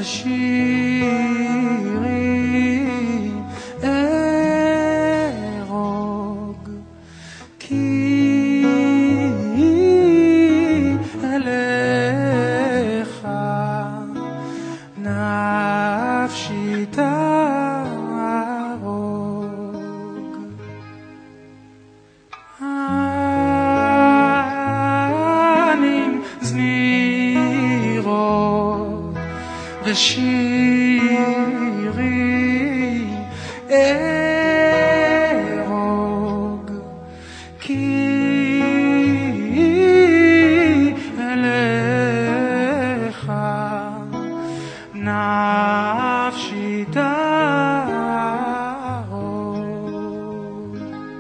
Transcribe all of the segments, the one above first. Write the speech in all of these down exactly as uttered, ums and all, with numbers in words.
ושירי ארוג, כי אליך נפשי תערוג. עננים זמירות ושירי ארוג, כי אליך נפשי תערוג.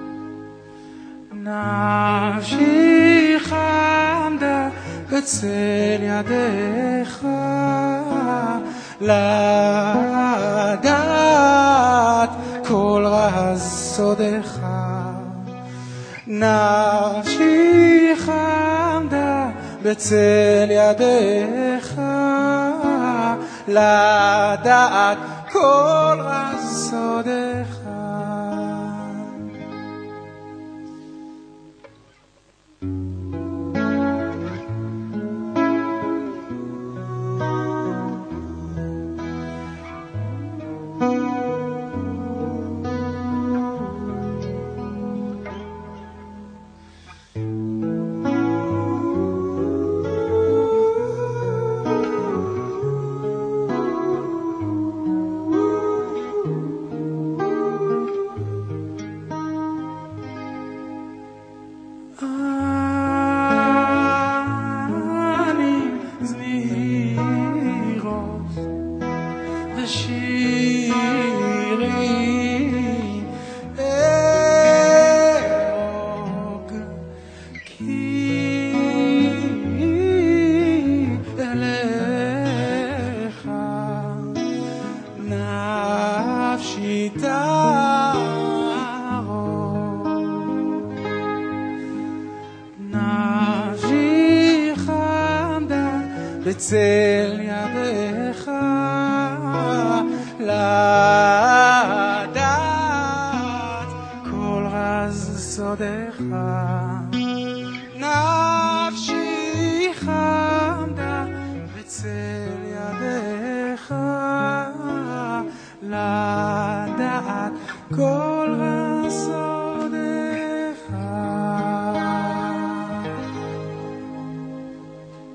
נפשי חמדה בצל ידיך, לדעת כל רז סודך. נפשי חמדה בצל ידיך, לדעת כל רז סודך. עננים זמירות ושירי ארוג, כי אליך נפשי תערוג. נפשי חמדה בצל ידיך, לדעת כל רז סודך. נפשי חמדה בצל ידיך, לדעת כל רז